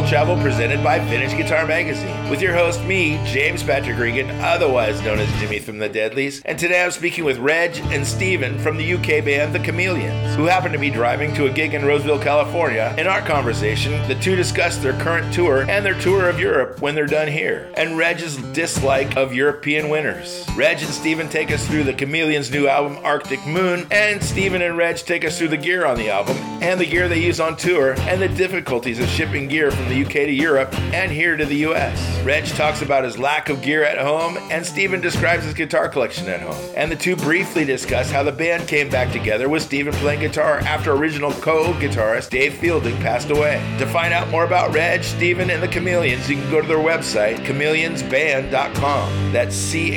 World Travel presented by Vintage Guitar Magazine. With your host, me, James Patrick Regan, otherwise known as Jimmy from the Deadlies. And today I'm speaking with Reg and Steven from the UK band The Chameleons, who happen to be driving to a gig in Roseville, California. In our conversation, the two discuss their current tour and their tour of Europe when they're done here, and Reg's dislike of European winters. Reg and Steven take us through The Chameleons' new album, Arctic Moon, and Steven and Reg take us through the gear on the album, and the gear they use on tour, and the difficulties of shipping gear from the UK to Europe and here to the US. Reg talks about his lack of gear at home, and Steven describes his guitar collection at home. And the two briefly discuss how the band came back together with Steven playing guitar after original co-guitarist Dave Fielding passed away. To find out more about Reg, Steven, and the Chameleons, you can go to their website, chameleonsband.com. That's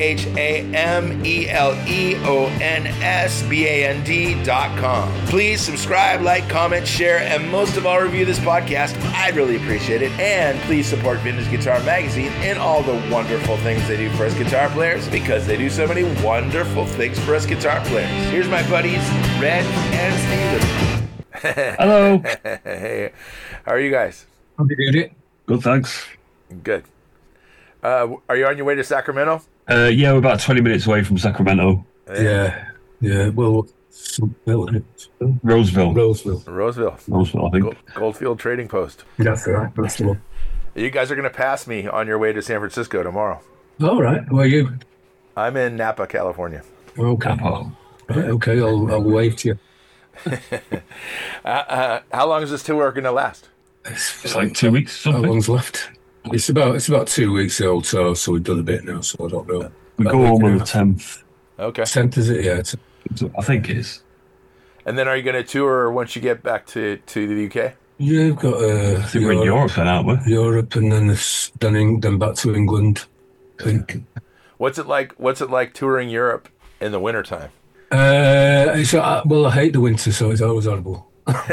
CHAMELEONSBAND.com. Please subscribe, like, comment, share, and most of all, review this podcast. I'd really appreciate it. And please support Vintage Guitar Magazine and all the wonderful things they do for us guitar players, because they do so many wonderful things for us guitar players. Here's my buddies, Reg and Steven. Hello. Hey, how are you guys? How you doing? Good, thanks. Good. Are you on your way to Sacramento? Yeah, we're about 20 minutes away from Sacramento. Yeah. Well, Roseville, I think. Goldfield Trading Post. That's right. That's the one. You guys are going to pass me on your way to San Francisco tomorrow. All right. Where are you? I'm in Napa, California. Okay. Right, okay. I'll wave to you. How long is this tour going to last? It's like 2 weeks. How long's left? It's about 2 weeks old, so we've done a bit now. So I don't know. We go home on the 10th. Okay. 10th, is it? Yeah. I think it is. And then are you going to tour once you get back to the UK? Yeah, we've got. I think we're in Europe then, aren't we? Europe, and then then back to England. I think. What's it like touring Europe in the wintertime? Well, I hate the winter, so it's always horrible.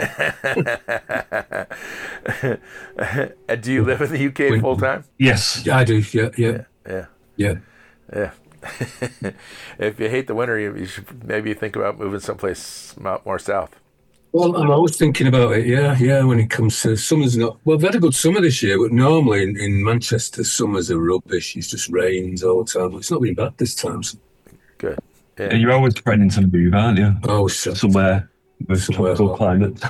Do you live in the UK full time? Yes. Yeah, I do. Yeah. If you hate the winter, you should maybe think about moving someplace more south. Well, I'm always thinking about it. Yeah. When it comes to summer's not. Well, we've had a good summer this year, but normally in Manchester, summers are rubbish. It just rains all the time. It's not been bad this time. So. Good. Yeah. And you're always threatening to move, aren't you? Oh, somewhere with tropical climate.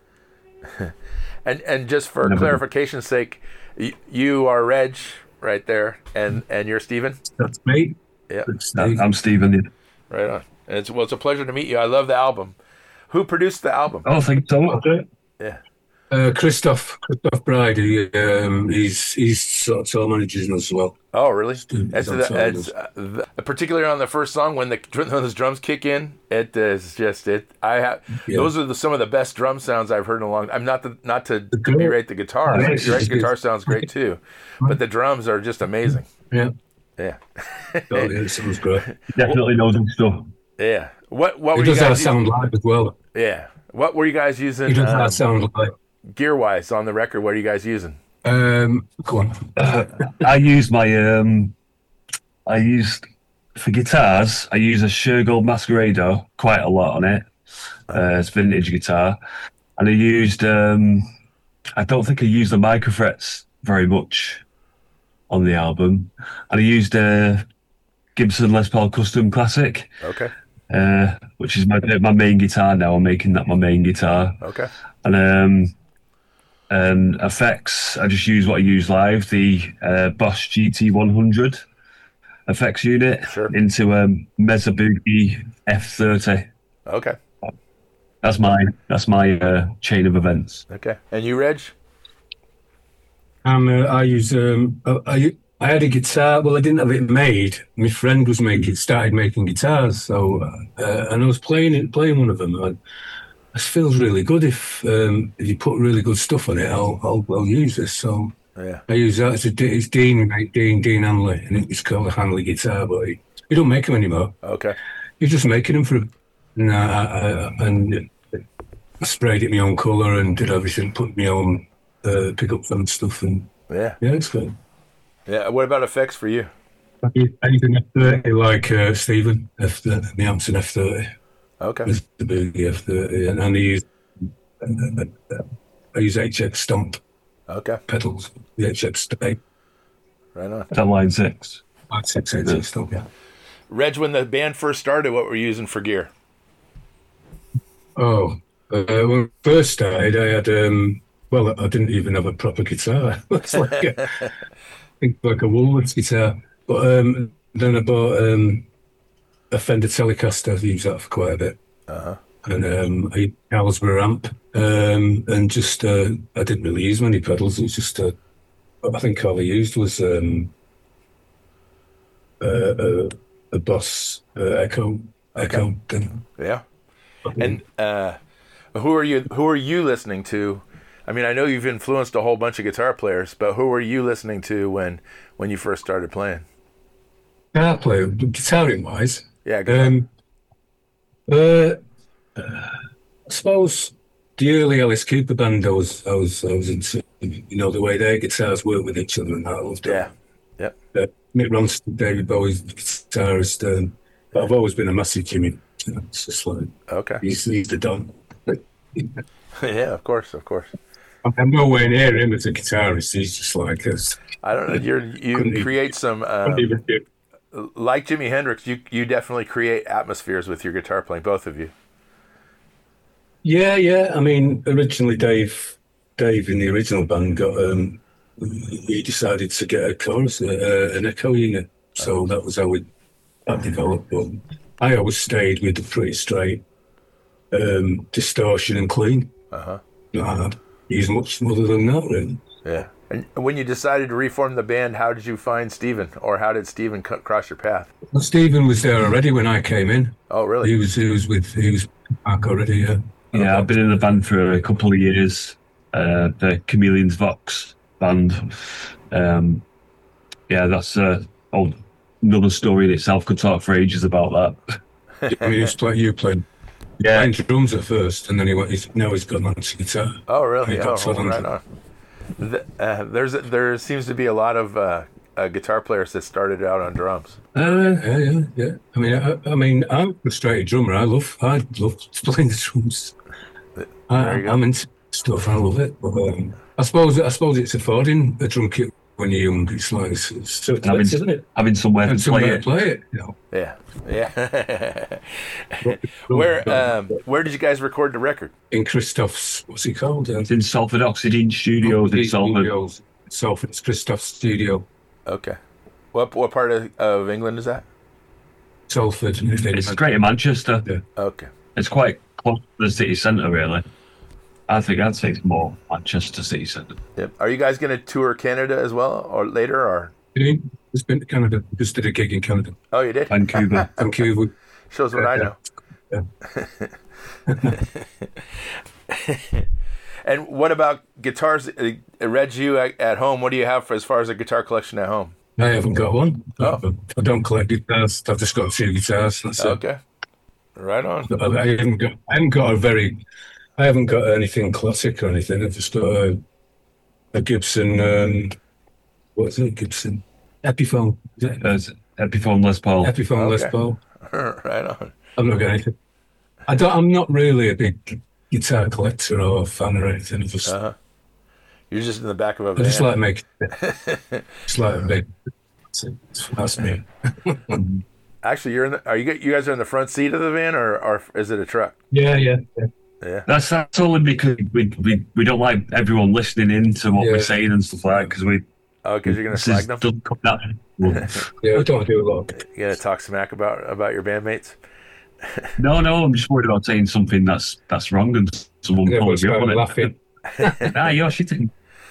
And just for clarification's sake, you are Reg right there, and you're Steven? That's me. Yeah. I'm Steven. Yeah. Right on. And it's a pleasure to meet you. I love the album. Who produced the album? Oh, thank you so much. Yeah. Christoph Bride. He's sort of tour managers as well. Oh, really? Particularly on the first song, when those drums kick in, it is just it. Those are some of the best drum sounds I've heard in a long time. Not to berate the guitar. The guitar sounds great too, but the drums are just amazing. Yeah. Yeah. It sounds great. Definitely knows his stuff. Yeah. What were you guys? He does that sound live as well. Yeah. What were you guys using? He does that sound live. Gear-wise on the record, what are you guys using? Go on. I used for guitars, I use a Shergold Masquerado quite a lot on it. It's vintage guitar. And I used, I don't think I used the Microfrets very much on the album. And I used a Gibson Les Paul Custom Classic. Okay. Which is my main guitar now. I'm making that my main guitar. Okay. And effects, I just use what I use live, the Bosch GT100 effects unit into a Mesa Boogie F30. Okay. That's my chain of events. Okay. And you, Reg? I use I had a guitar. Well, I didn't have it made. My friend started making guitars, so and I was playing one of them. And it feels really good if you put really good stuff on it. I'll use this. So yeah, I use that. It's Dean Hanley, and it's called a Hanley guitar, but he don't make them anymore. Okay, he's just making them for him. And I sprayed it my own colour and did everything. Put my own pickups and stuff, and yeah, it's good. Yeah. What about effects for you? Anything F30, like Stephen, the Hampton F30. Okay. The big F30, and I use HX Stomp. Okay. pedals, the HX8. Right on. That line 6. HX8 still, yeah. Reg, when the band first started, what were you using for gear? Oh, when I first started, I had, well, I didn't even have a proper guitar. It's like I think like a Woolworths guitar. But then I bought a Fender Telecaster. I've used that for quite a bit. And a Carlsberg amp. And just, I didn't really use many pedals. It was just, I think all I used was a Boss Echo thing. Yeah. And who are you listening to? I mean, I know you've influenced a whole bunch of guitar players, but who were you listening to when you first started playing? Guitar player, guitaring wise. Yeah. Go I suppose the early Alice Cooper band I was into, you know, the way their guitars work with each other and that. I loved it. Yeah. Yep. Mick Ronstadt, David Bowie's guitarist, but I've always been a massive Jimmy. You know, it's just like Okay. he's the Don. Yeah, of course. I'm nowhere near him as a guitarist. He's just like us. I don't know. You create some like Jimi Hendrix. You definitely create atmospheres with your guitar playing. Both of you. Yeah. I mean, originally Dave in the original band got he decided to get a chorus, an echo unit. So that was how that developed. But I always stayed with the pretty straight distortion and clean. Not use much other than that, really. Yeah. And when you decided to reform the band, how did you find Steven, or how did Steven cross your path? Well, Stephen was there already when I came in. Oh, really? He was back already. Yeah. Yeah, I've been in the band for a couple of years. The Chameleons Vox band. Yeah, that's another story in itself. Could talk for ages about that. I mean, you played playing drums at first, and then now he's got on to guitar. Oh, really? Right on. There seems to be a lot of guitar players that started out on drums. Yeah. I mean, I'm a straight drummer. I love playing the drums. I'm into stuff. I love it. But, I suppose it's affording a drum kit when you're young. It's like it's so expensive, isn't it? Having somewhere to play it. You know? Yeah. Where did you guys record the record? In Christoph's, what's it called? It's in Salford Oxygen Studios in Salford. Salford, it's Christoph's studio. Okay. What part of England is that? Salford. It's Greater Manchester. Yeah. Okay. It's quite close to the city centre, really. I think I'd say it's more Manchester city centre. Yep. Are you guys going to tour Canada as well, or later, or? Just been to Canada. Just did a gig in Canada. Oh, you did? Vancouver. Shows what I know. Yeah. And what about guitars? Reg, you at home, what do you have as far as a guitar collection at home? I haven't got one. Oh. I don't collect guitars. I've just got a few guitars. That's okay. Right on. I haven't got anything classic or anything. I've just got a Gibson. What is it? Gibson Epiphone. Epiphone Les Paul. Epiphone Les Paul. Right on. I've not got anything. I'm not really a big guitar collector or fan or anything. You're just in the back of a van. I just like making. Just like a big. That's me. Actually, you guys are in the front seat of the van, or is it a truck? Yeah. That's only because we don't like everyone listening in to what we're saying and stuff like that, because because you're going to slag them? Yeah, I don't do a lot. You're going to talk smack about your bandmates? No, I'm just worried about saying something that's wrong and someone pulls you up on it. Laughing. You're shitting.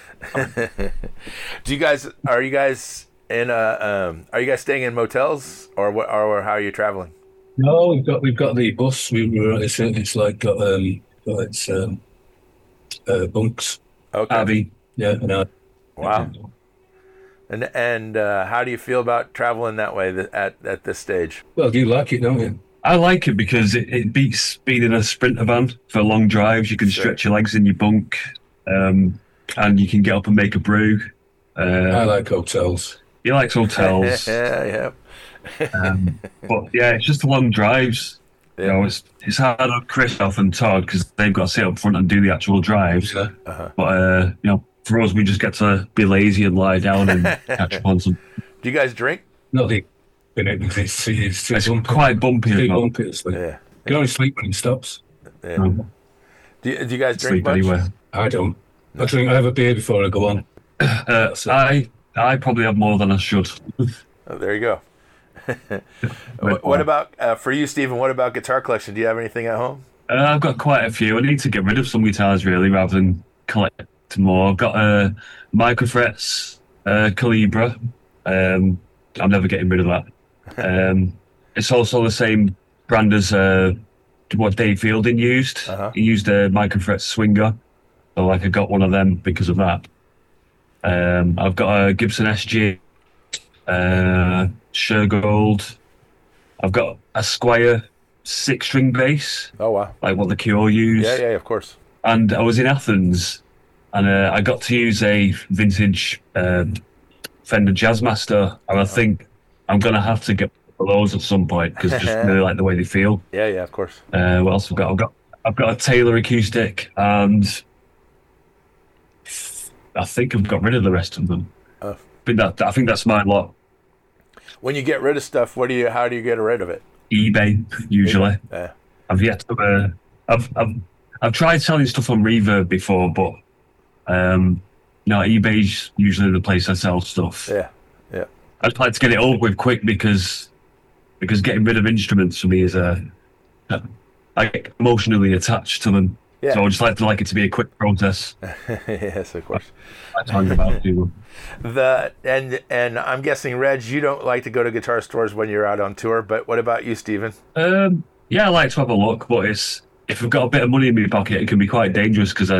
Are you guys staying in motels, or what, or how are you traveling? No, we've got the bus. It's like got its bunks. Okay. Abby. Yeah. No. Wow. And how do you feel about traveling that way at this stage? Well, you like it, don't you? I like it because it beats being in a Sprinter van for long drives. You can stretch your legs in your bunk, and you can get up and make a brew. I like hotels. He likes hotels. Yeah. But yeah, it's just the long drives. Yeah. You know, it's hard on Christoph and Todd because they've got to sit up front and do the actual drives. Yeah. But for us, we just get to be lazy and lie down and catch up on some. Do you guys drink? No, it's It's quite bumpy. too as well. bumpy. It's like, Yeah. you can only sleep when it stops. Yeah. Um, Do you guys drink Sleep much? anywhere. I don't. I have a beer before I go on. I probably have more than I should. Oh, there you go. What about for you, Stephen? What about guitar collection? Do you have anything at home? I've got quite a few. I need to get rid of some guitars really, rather than collect more. I've got a Microfrets Calibra. I'm never getting rid of that. It's also the same brand as what Dave Fielding used. He used a Microfrets Swinger, so like I got one of them because of that. I've got a Gibson SG, Shergold. I've got a Squire 6-string bass, Oh wow. like what the Cure used. Yeah, of course. And I was in Athens, and I got to use a vintage Fender Jazzmaster, and I think I'm gonna have to get those at some point because I just really like the way they feel. Yeah, of course. What else have I got? I've got a Taylor acoustic, and I think I've got rid of the rest of them. Oh. I think that's my lot. When you get rid of stuff, how do you get rid of it? eBay usually. Yeah. I've yet to. I've tried selling stuff on Reverb before, but no, eBay's usually the place I sell stuff. Yeah. I just like to get it over with quick because getting rid of instruments for me is I get emotionally attached to them. Yeah. So I just like it to be a quick process. Yes, of course. I talk about people. And I'm guessing, Reg, you don't like to go to guitar stores when you're out on tour, but what about you, Stephen? Yeah, I like to have a look, but if I've got a bit of money in my pocket, it can be quite dangerous because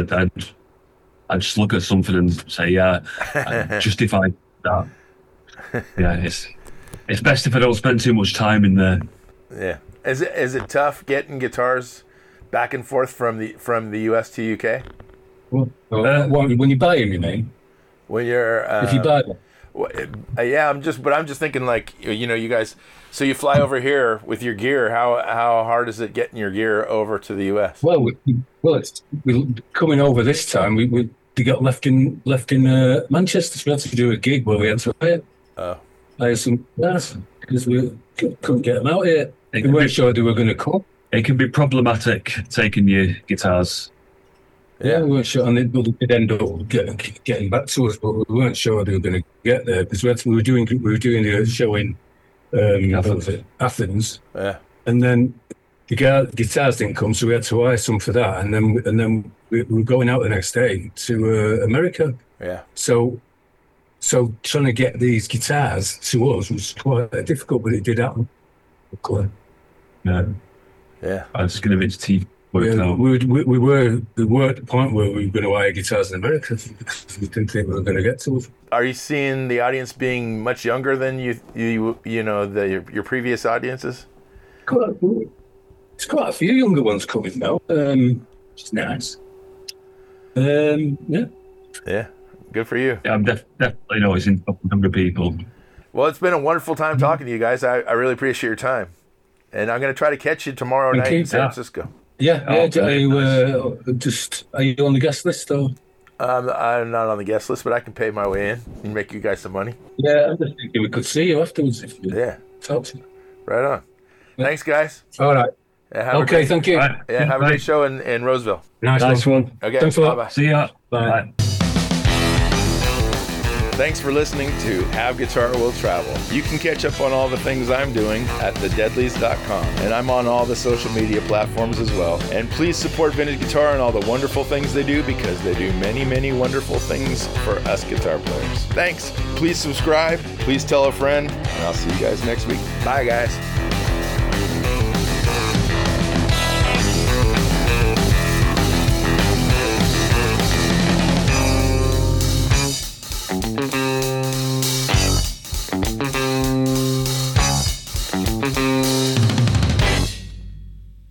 I just look at something and say, I justify that. Yeah, it's best if I don't spend too much time in there. Yeah. Is it tough getting guitars back and forth from the US to UK? When you buy them, you mean? When you're If you buy them. yeah, I'm just thinking like, you guys, so you fly over here with your gear. How hard is it getting your gear over to the US? Well, it's coming over this time. We got left in Manchester. So we had to do a gig where we had to hire some guys because we couldn't get them out here. We weren't sure they were going to come. It can be problematic taking your guitars. Yeah, we weren't sure, and they did end up getting back to us, but we weren't sure they were going to get there because we were doing the show in Athens. Yeah, and then the guitars didn't come, so we had to hire some for that, and then we were going out the next day to America. Yeah. So trying to get these guitars to us was quite difficult, but it did happen. Yeah. Yeah. I was going to be teeth. We were at the point where we were going to hire guitars in America because we didn't think we were going to get to it. Are you seeing the audience being much younger than your previous audiences? It's quite a few younger ones coming now. Which is nice. Yeah. Yeah. Good for you. Yeah, I'm definitely noticing younger people. Well, it's been a wonderful time talking to you guys. I really appreciate your time. And I'm going to try to catch you tomorrow night in San Francisco. Yeah. Are you on the guest list or? I'm not on the guest list, but I can pay my way in and make you guys some money. Yeah, I'm just thinking we could see you afterwards if you talk to you. Right on. Yeah. Thanks, guys. All right. Okay, thank you. Right. Yeah, have a great show in Roseville. Nice one. Okay, thanks a lot. Bye-bye. See ya. Bye. Thanks for listening to Have Guitar Will Travel. You can catch up on all the things I'm doing at thedeadlies.com, and I'm on all the social media platforms as well. And please support Vintage Guitar and all the wonderful things they do, because they do many, many wonderful things for us guitar players. Thanks. Please subscribe. Please tell a friend, and I'll see you guys next week. Bye, guys.